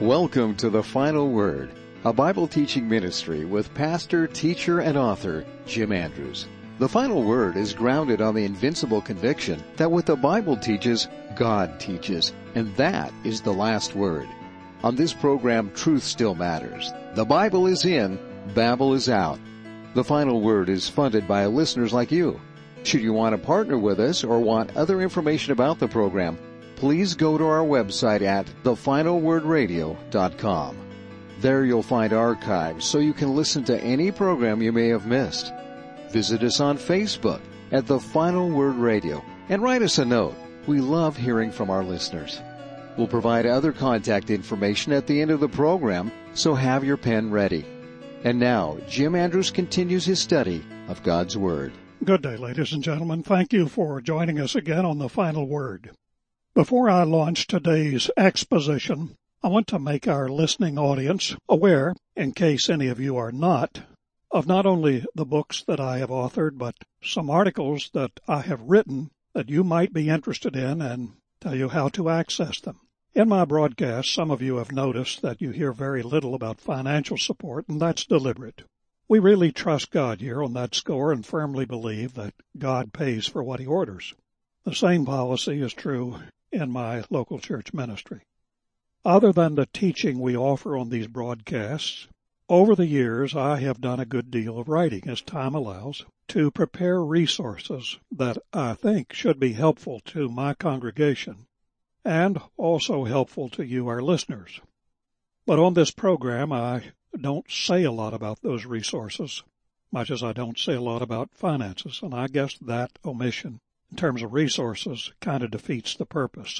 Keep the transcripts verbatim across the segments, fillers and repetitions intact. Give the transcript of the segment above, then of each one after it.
Welcome to The Final Word, a Bible teaching ministry with pastor, teacher, and author Jim Andrews. The Final Word is grounded on the invincible conviction that what the Bible teaches, God teaches, and that is the last word. On this program, truth still matters. The Bible is in, Babel is out. The Final Word is funded by listeners like you. Should you want to partner with us or want other information about the program, please go to our website at the final word radio dot com. There you'll find archives so you can listen to any program you may have missed. Visit us on Facebook at The Final Word Radio and write us a note. We love hearing from our listeners. We'll provide other contact information at the end of the program, so have your pen ready. And now, Jim Andrews continues his study of God's Word. Good day, ladies and gentlemen. Thank you for joining us again on The Final Word. Before I launch today's exposition, I want to make our listening audience aware, in case any of you are not, of not only the books that I have authored, but some articles that I have written that you might be interested in, and tell you how to access them. In my broadcast, some of you have noticed that you hear very little about financial support, and that's deliberate. We really trust God here on that score and firmly believe that God pays for what He orders. The same policy is true in my local church ministry. Other than the teaching we offer on these broadcasts, over the years I have done a good deal of writing, as time allows, to prepare resources that I think should be helpful to my congregation and also helpful to you, our listeners. But on this program, I don't say a lot about those resources, much as I don't say a lot about finances, and I guess that omission in terms of resources kind of defeats the purpose.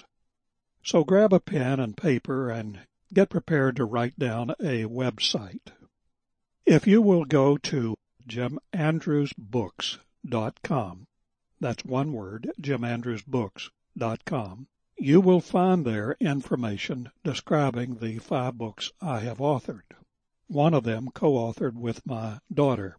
So grab a pen and paper and get prepared to write down a website. If you will go to jim andrews books dot com, that's one word, jim andrews books dot com, you will find there information describing the five books I have authored. One of them co-authored with my daughter.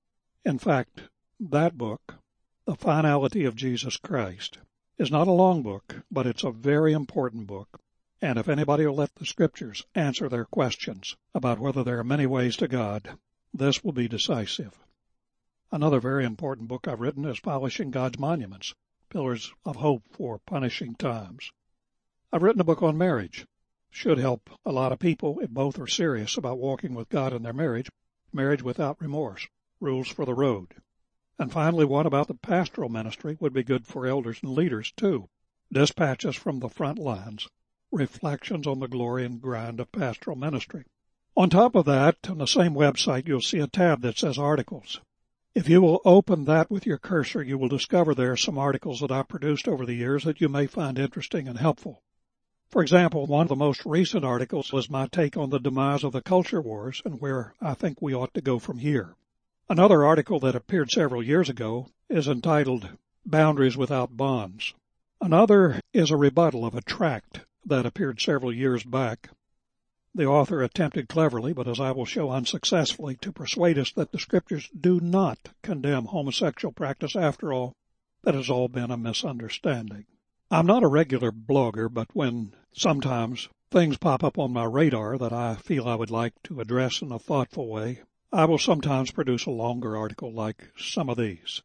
In fact, that book, The Finality of Jesus Christ, is not a long book, but it's a very important book. And if anybody will let the Scriptures answer their questions about whether there are many ways to God, this will be decisive. Another very important book I've written is Polishing God's Monuments, Pillars of Hope for Punishing Times. I've written a book on marriage. Should help a lot of people if both are serious about walking with God in their marriage, Marriage Without Remorse, Rules for the Road. And finally, one about the pastoral ministry would be good for elders and leaders, too. Dispatches from the Front Lines, Reflections on the Glory and Grind of Pastoral Ministry. On top of that, on the same website, you'll see a tab that says Articles. If you will open that with your cursor, you will discover there some articles that I've produced over the years that you may find interesting and helpful. For example, one of the most recent articles was my take on the demise of the culture wars and where I think we ought to go from here. Another article that appeared several years ago is entitled Boundaries Without Bonds. Another is a rebuttal of a tract that appeared several years back. The author attempted cleverly, but as I will show unsuccessfully, to persuade us that the Scriptures do not condemn homosexual practice after all. That has all been a misunderstanding. I'm not a regular blogger, but when sometimes things pop up on my radar that I feel I would like to address in a thoughtful way, I will sometimes produce a longer article like some of these.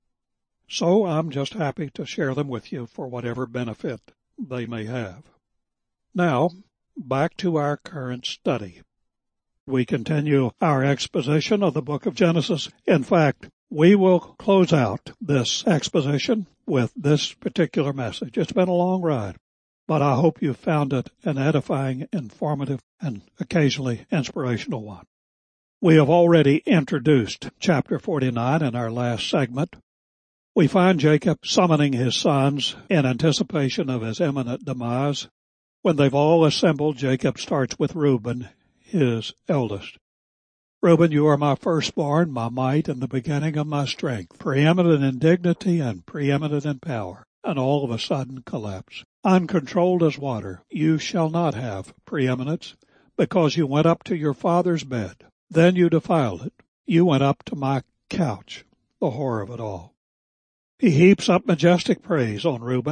So I'm just happy to share them with you for whatever benefit they may have. Now, back to our current study. We continue our exposition of the book of Genesis. In fact, we will close out this exposition with this particular message. It's been a long ride, but I hope you found it an edifying, informative, and occasionally inspirational one. We have already introduced chapter forty-nine in our last segment. We find Jacob summoning his sons in anticipation of his imminent demise. When they've all assembled, Jacob starts with Reuben, his eldest. Reuben, you are my firstborn, my might, and the beginning of my strength, preeminent in dignity and preeminent in power, and all of a sudden collapse. Uncontrolled as water, you shall not have preeminence, because you went up to your father's bed. Then you defiled it. You went up to my couch, the horror of it all. He heaps up majestic praise on Reuben,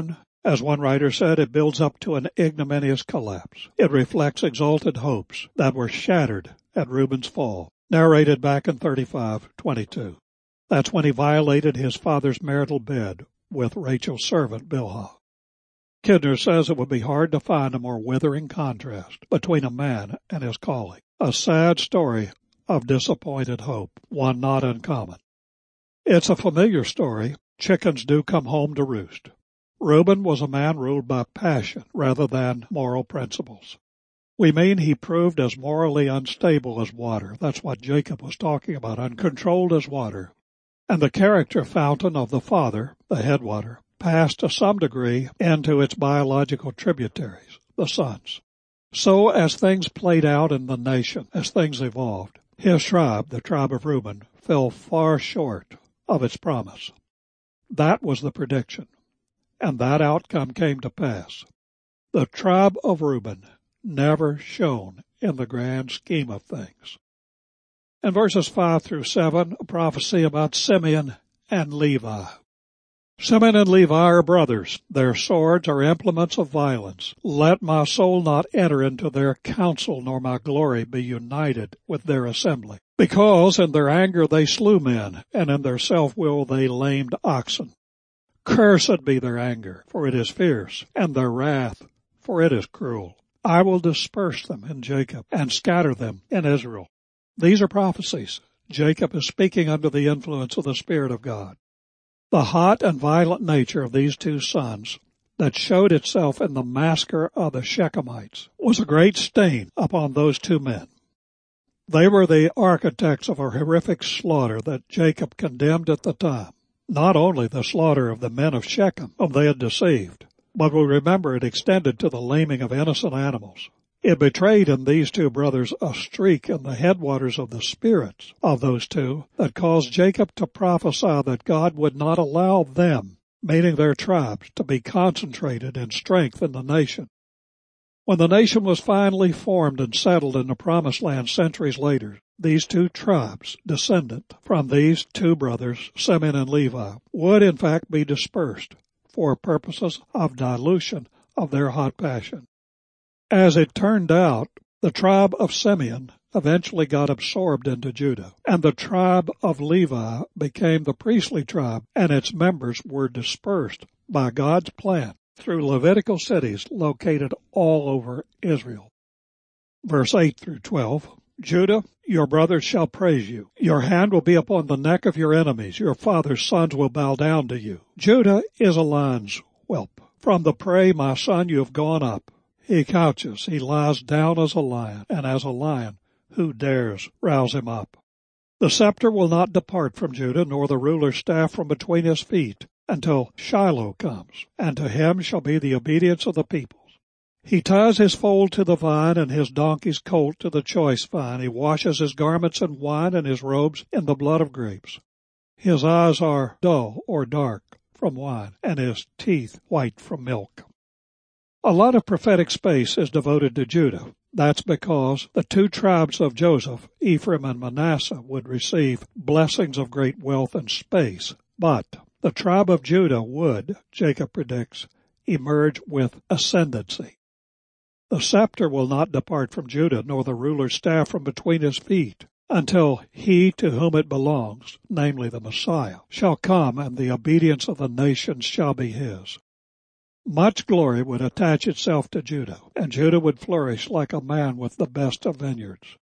As one writer said, it builds up to an ignominious collapse. It reflects exalted hopes that were shattered at Reuben's fall, narrated back in thirty-five twenty-two. That's when he violated his father's marital bed with Rachel's servant Bilhah. Kidner says it would be hard to find a more withering contrast between a man and his calling. A sad story of disappointed hope, one not uncommon. It's a familiar story. Chickens do come home to roost. Reuben was a man ruled by passion rather than moral principles. We mean he proved as morally unstable as water. That's what Jacob was talking about, uncontrolled as water. And the character fountain of the father, the headwater, passed to some degree into its biological tributaries, the sons. So as things played out in the nation, as things evolved, his tribe, the tribe of Reuben, fell far short of its promise. That was the prediction, and that outcome came to pass. The tribe of Reuben never shone in the grand scheme of things. In verses five through seven, a prophecy about Simeon and Levi. Simeon and Levi are brothers. Their swords are implements of violence. Let my soul not enter into their counsel, nor my glory be united with their assembly. Because in their anger they slew men, and in their self-will they lamed oxen. Cursed be their anger, for it is fierce, and their wrath, for it is cruel. I will disperse them in Jacob, and scatter them in Israel. These are prophecies. Jacob is speaking under the influence of the Spirit of God. The hot and violent nature of these two sons that showed itself in the massacre of the Shechemites was a great stain upon those two men. They were the architects of a horrific slaughter that Jacob condemned at the time. Not only the slaughter of the men of Shechem, whom they had deceived, but we remember it extended to the laming of innocent animals. It betrayed in these two brothers a streak in the headwaters of the spirits of those two that caused Jacob to prophesy that God would not allow them, meaning their tribes, to be concentrated in strength in the nation. When the nation was finally formed and settled in the Promised Land centuries later, these two tribes, descendant from these two brothers, Simeon and Levi, would in fact be dispersed for purposes of dilution of their hot passion. As it turned out, the tribe of Simeon eventually got absorbed into Judah, and the tribe of Levi became the priestly tribe, and its members were dispersed by God's plan through Levitical cities located all over Israel. Verse eight through twelve, Judah, your brothers shall praise you. Your hand will be upon the neck of your enemies. Your father's sons will bow down to you. Judah is a lion's whelp. From the prey, my son, you have gone up. He couches, he lies down as a lion, and as a lion, who dares rouse him up? The scepter will not depart from Judah, nor the ruler's staff from between his feet, until Shiloh comes, and to him shall be the obedience of the peoples. He ties his foal to the vine, and his donkey's colt to the choice vine. He washes his garments in wine, and his robes in the blood of grapes. His eyes are dull or dark from wine, and his teeth white from milk. A lot of prophetic space is devoted to Judah. That's because the two tribes of Joseph, Ephraim and Manasseh, would receive blessings of great wealth and space. But the tribe of Judah would, Jacob predicts, emerge with ascendancy. The scepter will not depart from Judah, nor the ruler's staff from between his feet, until he to whom it belongs, namely the Messiah, shall come, and the obedience of the nations shall be his. Much glory would attach itself to Judah, and Judah would flourish like a man with the best of vineyards.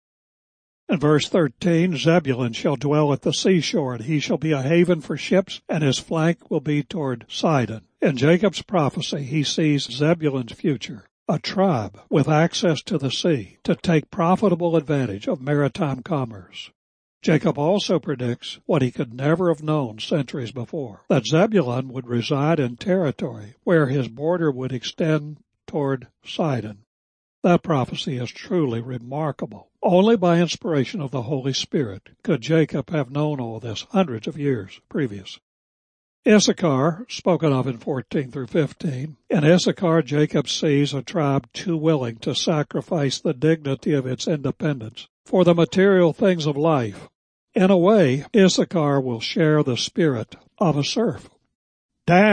In verse thirteen, Zebulun shall dwell at the seashore, and he shall be a haven for ships, and his flank will be toward Sidon. In Jacob's prophecy, he sees Zebulun's future, a tribe with access to the sea to take profitable advantage of maritime commerce. Jacob also predicts what he could never have known centuries before, that Zebulun would reside in territory where his border would extend toward Sidon. That prophecy is truly remarkable. Only by inspiration of the Holy Spirit could Jacob have known all this hundreds of years previous. Issachar, spoken of in fourteen through fifteen, in Issachar Jacob sees a tribe too willing to sacrifice the dignity of its independence for the material things of life. In a way, Issachar will share the spirit of a serf. Dan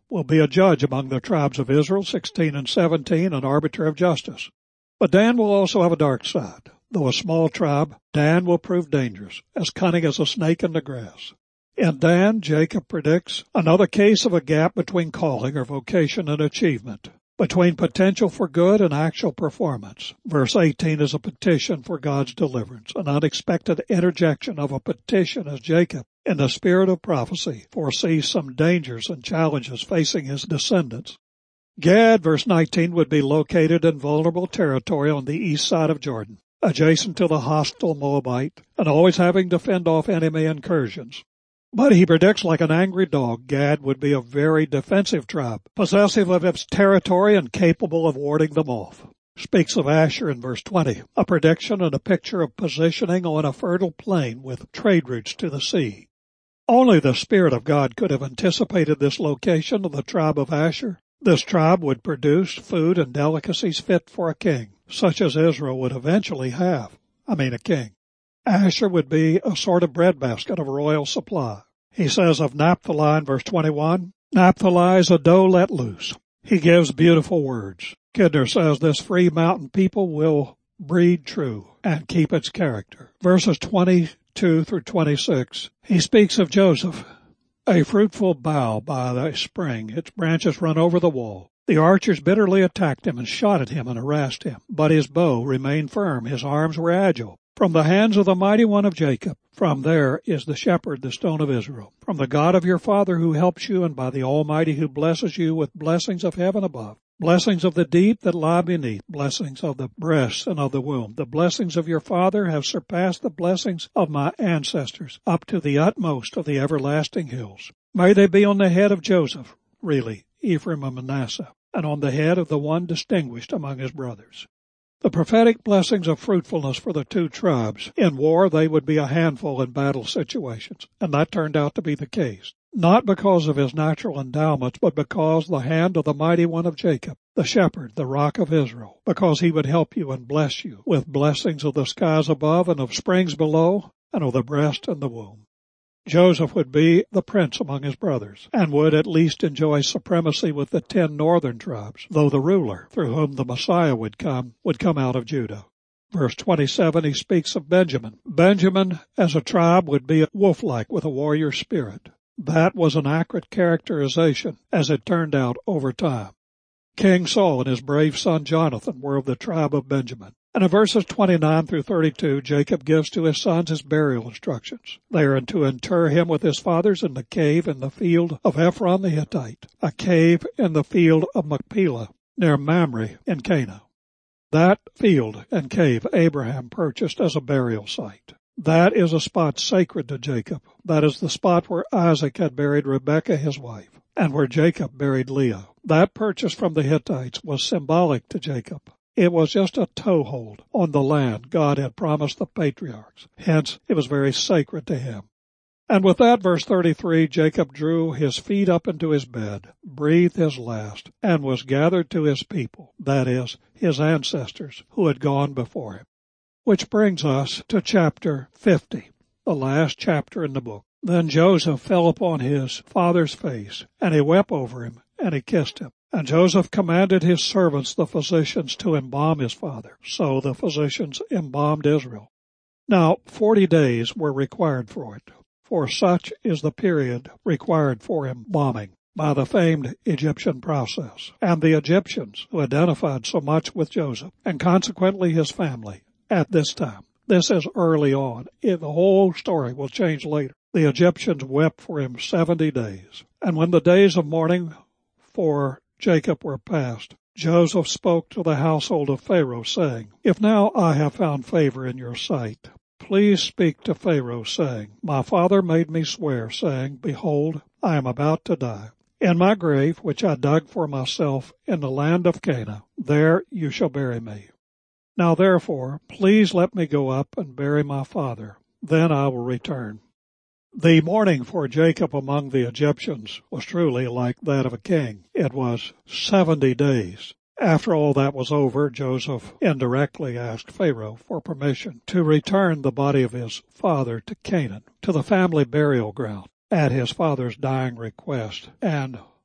will be a judge among the tribes of Israel, sixteen and seventeen, an arbiter of justice. But Dan will also have a dark side. Though a small tribe, Dan will prove dangerous, as cunning as a snake in the grass. In Dan, Jacob predicts another case of a gap between calling or vocation and achievement, between potential for good and actual performance. Verse eighteen is a petition for God's deliverance, an unexpected interjection of a petition as Jacob, in the spirit of prophecy, foresees some dangers and challenges facing his descendants. Gad, verse nineteen, would be located in vulnerable territory on the east side of Jordan, adjacent to the hostile Moabite, and always having to fend off enemy incursions. But he predicts, like an angry dog, Gad would be a very defensive tribe, possessive of its territory and capable of warding them off. Speaks of Asher in verse twenty, a prediction and a picture of positioning on a fertile plain with trade routes to the sea. Only the Spirit of God could have anticipated this location of the tribe of Asher. This tribe would produce food and delicacies fit for a king, such as Israel would eventually have. I mean a king. Asher would be a sort of breadbasket of royal supply. He says of Naphtali in verse twenty-one, Naphtali is a doe let loose. He gives beautiful words. Kidner says this free mountain people will breed true and keep its character. Verses twenty-two through twenty-six, he speaks of Joseph, a fruitful bough by the spring. Its branches run over the wall. The archers bitterly attacked him and shot at him and harassed him, but his bow remained firm. His arms were agile. From the hands of the mighty one of Jacob, from there is the shepherd, the stone of Israel. From the God of your father who helps you, and by the Almighty who blesses you with blessings of heaven above, blessings of the deep that lie beneath, blessings of the breasts and of the womb. The blessings of your father have surpassed the blessings of my ancestors, up to the utmost of the everlasting hills. May they be on the head of Joseph, really, Ephraim and Manasseh, and on the head of the one distinguished among his brothers. The prophetic blessings of fruitfulness for the two tribes. In war, they would be a handful in battle situations, and that turned out to be the case. Not because of his natural endowments, but because the hand of the mighty one of Jacob, the shepherd, the rock of Israel, because he would help you and bless you with blessings of the skies above and of springs below and of the breast and the womb. Joseph would be the prince among his brothers, and would at least enjoy supremacy with the ten northern tribes, though the ruler, through whom the Messiah would come, would come out of Judah. Verse twenty-seven, he speaks of Benjamin. Benjamin, as a tribe, would be wolf-like with a warrior spirit. That was an accurate characterization, as it turned out over time. King Saul and his brave son Jonathan were of the tribe of Benjamin. And in verses twenty-nine through thirty-two, Jacob gives to his sons his burial instructions. They are to inter him with his fathers in the cave in the field of Ephron the Hittite, a cave in the field of Machpelah, near Mamre in Canaan. That field and cave Abraham purchased as a burial site. That is a spot sacred to Jacob. That is the spot where Isaac had buried Rebekah his wife, and where Jacob buried Leah. That purchase from the Hittites was symbolic to Jacob. It was just a toehold on the land God had promised the patriarchs. Hence, it was very sacred to him. And with that, verse thirty-three, Jacob drew his feet up into his bed, breathed his last, and was gathered to his people, that is, his ancestors, who had gone before him. Which brings us to chapter fifty, the last chapter in the book. Then Joseph fell upon his father's face, and he wept over him, and he kissed him. And Joseph commanded his servants, the physicians, to embalm his father. So the physicians embalmed Israel. Now forty days were required for it, for such is the period required for embalming by the famed Egyptian process. And the Egyptians, who identified so much with Joseph, and consequently his family, at this time. This is early on. The whole story will change later. The Egyptians wept for him seventy days. And when the days of mourning for Jacob were past, Joseph spoke to the household of Pharaoh, saying, If now I have found favor in your sight, please speak to Pharaoh, saying, My father made me swear, saying, Behold, I am about to die. In my grave, which I dug for myself in the land of Canaan, there you shall bury me. Now therefore, please let me go up and bury my father. Then I will return. The mourning for Jacob among the Egyptians was truly like that of a king. It was seventy days. After all that was over, Joseph indirectly asked Pharaoh for permission to return the body of his father to Canaan, to the family burial ground, at his father's dying request, and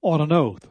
on an oath.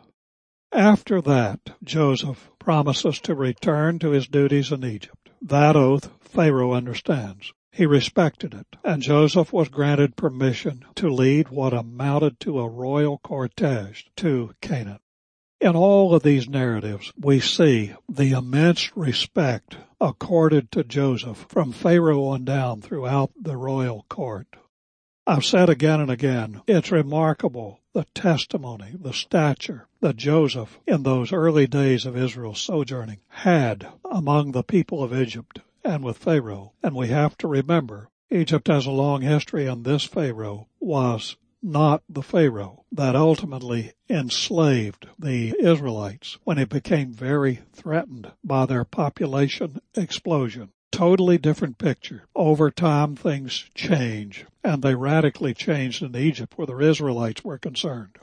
After that, Joseph promises to return to his duties in Egypt. That oath Pharaoh understands. He respected it, and Joseph was granted permission to lead what amounted to a royal cortege to Canaan. In all of these narratives, we see the immense respect accorded to Joseph from Pharaoh on down throughout the royal court. I've said again and again, it's remarkable the testimony, the stature that Joseph in those early days of Israel's sojourning had among the people of Egypt and with Pharaoh. And we have to remember, Egypt has a long history, and this Pharaoh was not the Pharaoh that ultimately enslaved the Israelites when he became very threatened by their population explosion. Totally different picture. Over time, things change, and they radically changed in Egypt where the Israelites were concerned.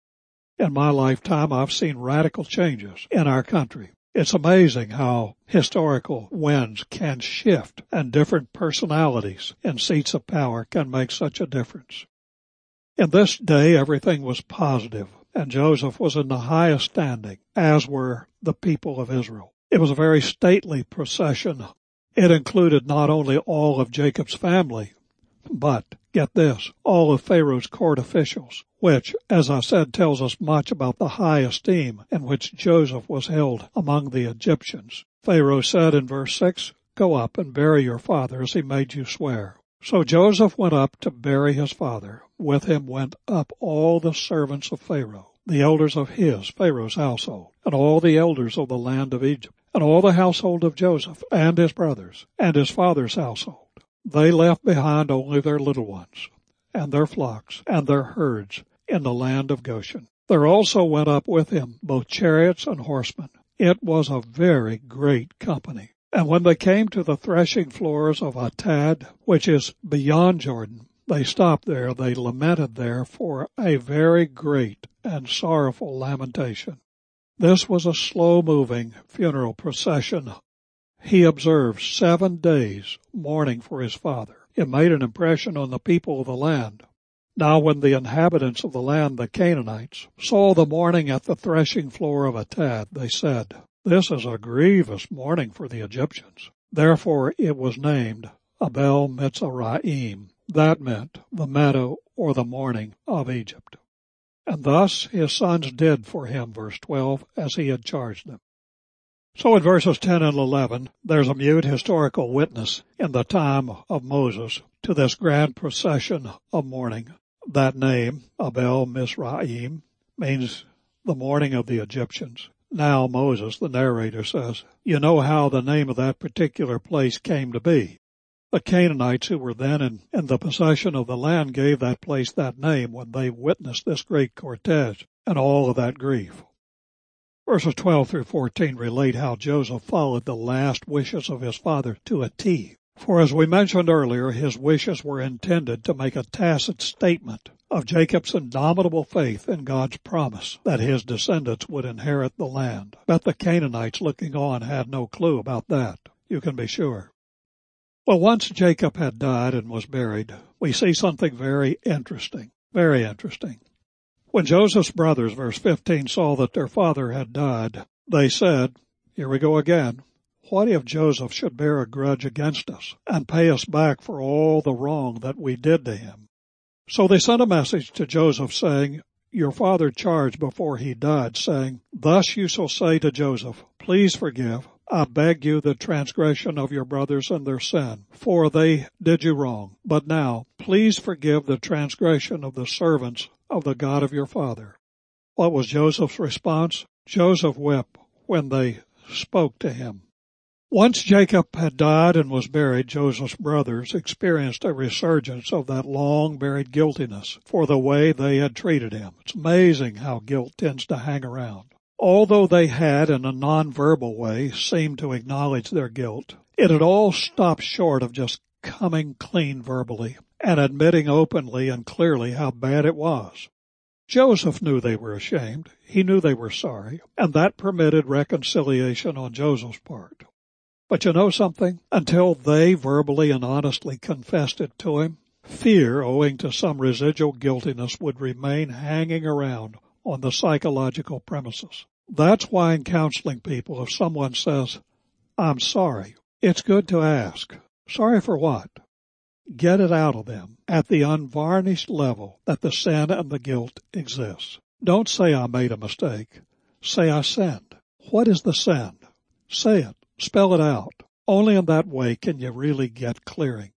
In my lifetime, I've seen radical changes in our country. It's amazing how historical winds can shift and different personalities in seats of power can make such a difference. In this day, everything was positive, and Joseph was in the highest standing, as were the people of Israel. It was a very stately procession. It included not only all of Jacob's family, but, get this, all of Pharaoh's court officials, which, as I said, tells us much about the high esteem in which Joseph was held among the Egyptians. Pharaoh said in verse six, "Go up and bury your father as he made you swear." So Joseph went up to bury his father. With him went up all the servants of Pharaoh, the elders of his, Pharaoh's household, and all the elders of the land of Egypt, and all the household of Joseph, and his brothers, and his father's household. They left behind only their little ones, and their flocks, and their herds in the land of Goshen. There also went up with him both chariots and horsemen. It was a very great company. And when they came to the threshing floors of Atad, which is beyond Jordan, they stopped there. They lamented there for a very great and sorrowful lamentation. This was a slow-moving funeral procession. He observed seven days mourning for his father. It made an impression on the people of the land. Now when the inhabitants of the land, the Canaanites, saw the mourning at the threshing floor of Atad, they said, "This is a grievous mourning for the Egyptians." Therefore it was named Abel Mitzrayim. That meant the meadow or the mourning of Egypt. And thus his sons did for him, verse twelve, as he had charged them. So in verses ten and eleven, there's a mute historical witness in the time of Moses to this grand procession of mourning. That name, Abel Mizraim, means the mourning of the Egyptians. Now Moses, the narrator, says, you know how the name of that particular place came to be. The Canaanites who were then in, in the possession of the land gave that place that name when they witnessed this great cortege and all of that grief. Verses twelve through fourteen relate how Joseph followed the last wishes of his father to a T. For as we mentioned earlier, his wishes were intended to make a tacit statement of Jacob's indomitable faith in God's promise that his descendants would inherit the land. But the Canaanites looking on had no clue about that, you can be sure. Well, once Jacob had died and was buried, we see something very interesting, very interesting. When Joseph's brothers, verse fifteen, saw that their father had died, they said, here we go again, what if Joseph should bear a grudge against us and pay us back for all the wrong that we did to him? So they sent a message to Joseph saying, your father charged before he died, saying, thus you shall say to Joseph, please forgive, I beg you, the transgression of your brothers and their sin, for they did you wrong. But now, please forgive the transgression of the servants of the God of your father. What was Joseph's response? Joseph wept when they spoke to him. Once Jacob had died and was buried, Joseph's brothers experienced a resurgence of that long-buried guiltiness for the way they had treated him. It's amazing how guilt tends to hang around. Although they had, in a non-verbal way, seemed to acknowledge their guilt, it had all stopped short of just coming clean verbally and admitting openly and clearly how bad it was. Joseph knew they were ashamed. He knew they were sorry, and that permitted reconciliation on Joseph's part. But you know something? Until they verbally and honestly confessed it to him, fear, owing to some residual guiltiness, would remain hanging around on the psychological premises. That's why in counseling people, if someone says, "I'm sorry," it's good to ask, "Sorry for what?" Get it out of them at the unvarnished level that the sin and the guilt exists. Don't say, "I made a mistake." Say, "I sinned." What is the sin? Say it. Spell it out. Only in that way can you really get clearing.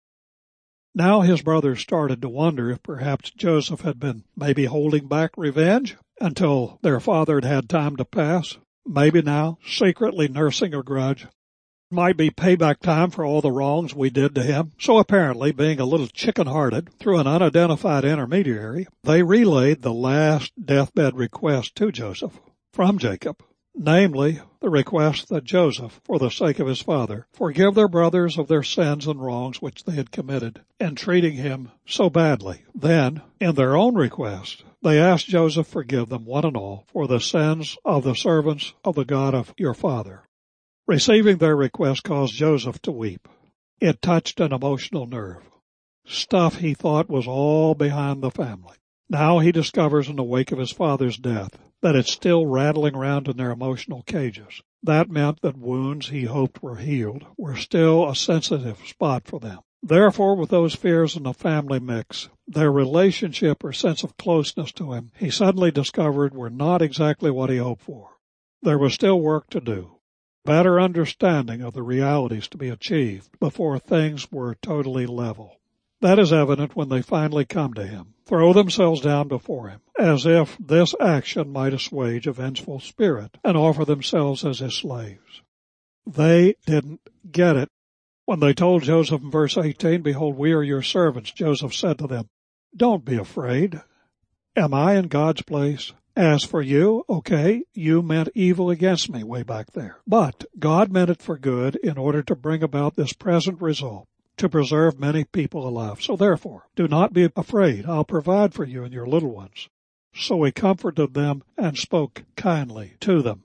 Now his brothers started to wonder if perhaps Joseph had been maybe holding back revenge until their father had had time to pass. Maybe now secretly nursing a grudge. Might be payback time for all the wrongs we did to him. So apparently, being a little chicken-hearted, through an unidentified intermediary, they relayed the last deathbed request to Joseph from Jacob. Namely, the request that Joseph, for the sake of his father, forgive their brothers of their sins and wrongs which they had committed in treating him so badly. Then, in their own request, they asked Joseph forgive them one and all for the sins of the servants of the God of your father. Receiving their request caused Joseph to weep. It touched an emotional nerve. Stuff he thought was all behind the family. Now he discovers in the wake of his father's death that it's still rattling around in their emotional cages. That meant that wounds he hoped were healed were still a sensitive spot for them. Therefore, with those fears in the family mix, their relationship or sense of closeness to him, he suddenly discovered were not exactly what he hoped for. There was still work to do. Better understanding of the realities to be achieved before things were totally level. That is evident when they finally come to him, throw themselves down before him, as if this action might assuage a vengeful spirit, and offer themselves as his slaves. They didn't get it. When they told Joseph in verse eighteen, "Behold, we are your servants," Joseph said to them, "Don't be afraid. Am I in God's place? As for you, okay, you meant evil against me way back there. But God meant it for good in order to bring about this present result, to preserve many people alive. So therefore, do not be afraid. I'll provide for you and your little ones." So he comforted them and spoke kindly to them.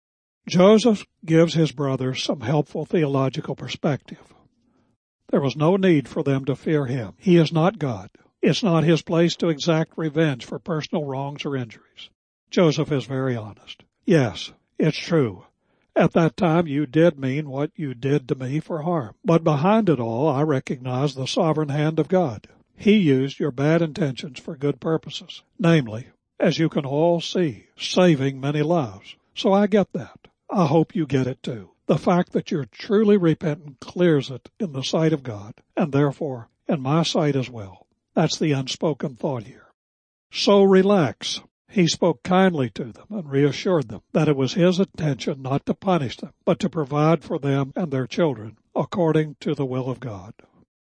Joseph gives his brothers some helpful theological perspective. There was no need for them to fear him. He is not God. It's not his place to exact revenge for personal wrongs or injuries. Joseph is very honest. Yes, it's true. At that time you did mean what you did to me for harm. But behind it all, I recognize the sovereign hand of God. He used your bad intentions for good purposes. Namely, as you can all see, saving many lives. So I get that. I hope you get it too. The fact that you're truly repentant clears it in the sight of God, and therefore in my sight as well. That's the unspoken thought here. So relax. He spoke kindly to them and reassured them that it was his intention not to punish them, but to provide for them and their children according to the will of God.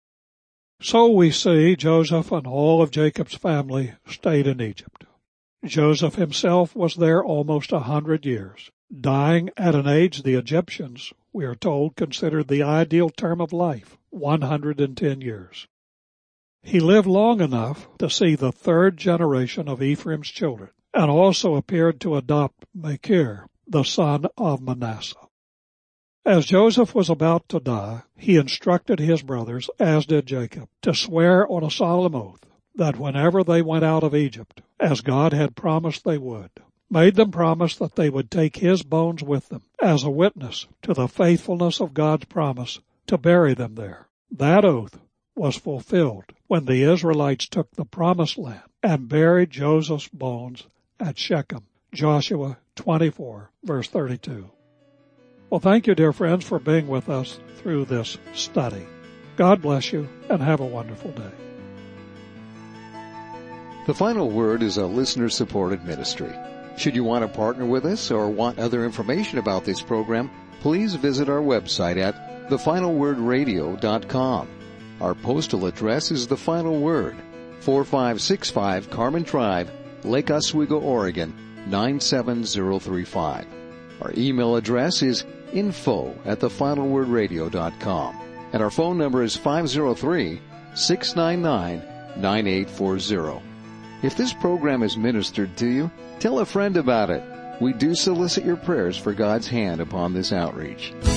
So we see Joseph and all of Jacob's family stayed in Egypt. Joseph himself was there almost a hundred years, dying at an age the Egyptians, we are told, considered the ideal term of life, one hundred ten years. He lived long enough to see the third generation of Ephraim's children, and also appeared to adopt Machir, the son of Manasseh. As Joseph was about to die, he instructed his brothers, as did Jacob, to swear on a solemn oath that whenever they went out of Egypt, as God had promised they would, made them promise that they would take his bones with them as a witness to the faithfulness of God's promise to bury them there. That oath was fulfilled when the Israelites took the promised land and buried Joseph's bones at Shechem. Joshua twenty-four, verse thirty-two. Well, thank you, dear friends, for being with us through this study. God bless you, and have a wonderful day. The Final Word is a listener-supported ministry. Should you want to partner with us or want other information about this program, please visit our website at the final word radio dot com. Our postal address is The Final Word, four five six five Carmen Drive, Lake Oswego, Oregon, nine seven zero three five. Our email address is info at the final word radio dot com. And our phone number is five zero three, six nine nine, nine eight four zero. If this program is ministered to you, tell a friend about it. We do solicit your prayers for God's hand upon this outreach.